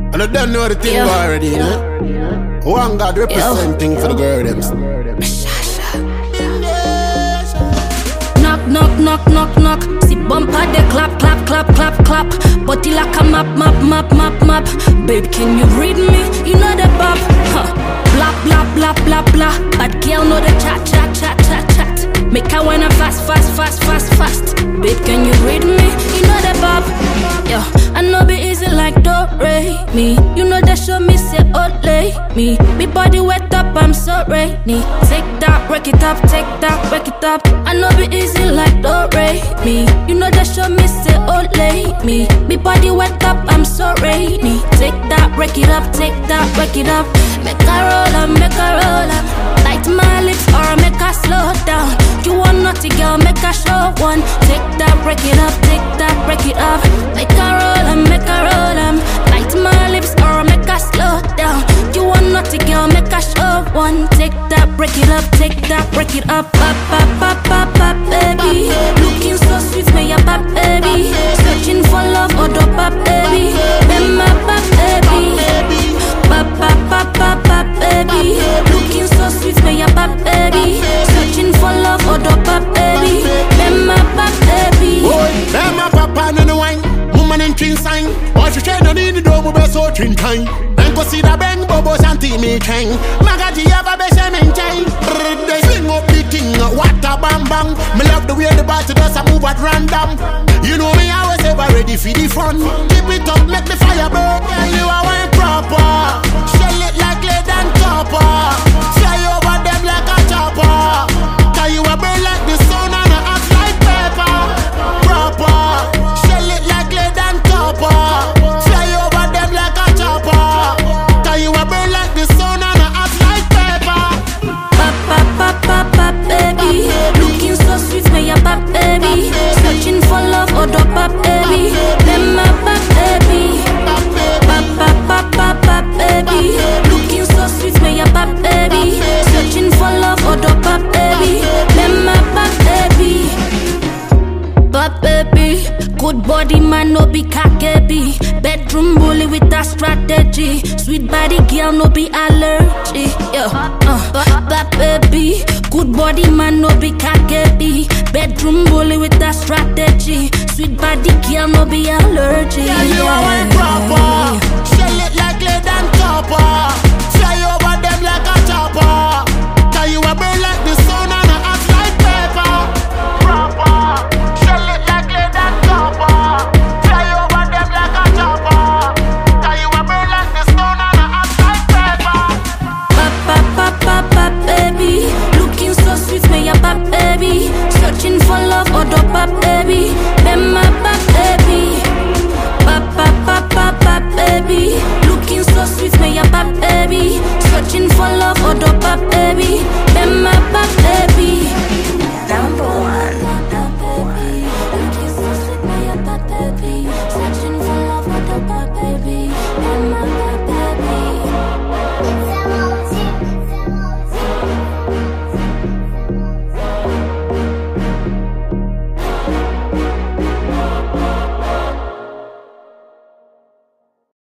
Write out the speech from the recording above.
And I don't know the thing already, you know? One God representing for the girl them. Knock, knock, knock, knock, knock. See bumper they clap, clap, clap, clap, clap. Body like a map, map, map, map, map. Babe, can you read me? You know the bop. Huh. Blah, blah, blah, blah, blah. Bad girl know the chat, chat, chat, chat, chat. Make her wanna fast, fast, fast, fast, fast. Babe, can you read me? You know the bop. Yo, I know be easy like don't rate me. You know that show me say lay me. Me body wet up, I'm so rainy. Take that, break it up, take that, break it up. I know be easy like don't rate me. You know that show me say lay me. Me body wet up, I'm so rainy. Take that, break it up, take that, break it up. Make her roll up, make her roll up. Light my lips or make her slow down. You want naughty girl, make her show one. Take that, break it up, take that, break it up. Make her roll up, make her roll up. Light my lips or make her slow down. You want naughty girl, make her show one. Take that, break it up, take that, break it up. Pop, pop, pop, pop, pop, baby. Looking so sweet, may ya pop, baby. Searching for love, or do pop, baby. Then my pop, baby. Pop, pop, pop, pop, pop, baby. Looking so sweet, may ya pop, baby. Searching for love, or do pop, baby. Then my pop, baby. Then my papa no wine. Woman in chin sign. Or she train on in the door, but so chin time. Then go see the bang, bobo, shanty me chain. Magaji have a best in chain. They swing up the thing, what a bang bang. Me love the way the body does a move at random. You know me, I was ever ready for the fun. Keep it up, make the fire burn. Yeah, you are one proper. Shell it like lead and copper. Fly over them like a chopper. Cause you a burn like the sun and a hot like pepper. Proper. Shell it like lead and copper. Fly over them like a chopper. Cause you a burn like the sun and a hot like pepper. Pop, pop, pop, pop, pop, baby. Looking so sweet, may ya pop, baby. Searching for love, or do pop, baby. Then my pop, baby. Pop, pop, pop, pop, pop, baby. Looking so sweet, may ya pop, baby. Searching for love, or do pop, baby. Then my pop, baby. Pop, baby. Good body man, no be cocky. Bedroom bully with a strategy. Sweet body girl, no be allergy. Pop, baby. Good body man, no be cocky. Bedroom bully with a strategy. Sweet body girl, no be allergy. Yeah, you are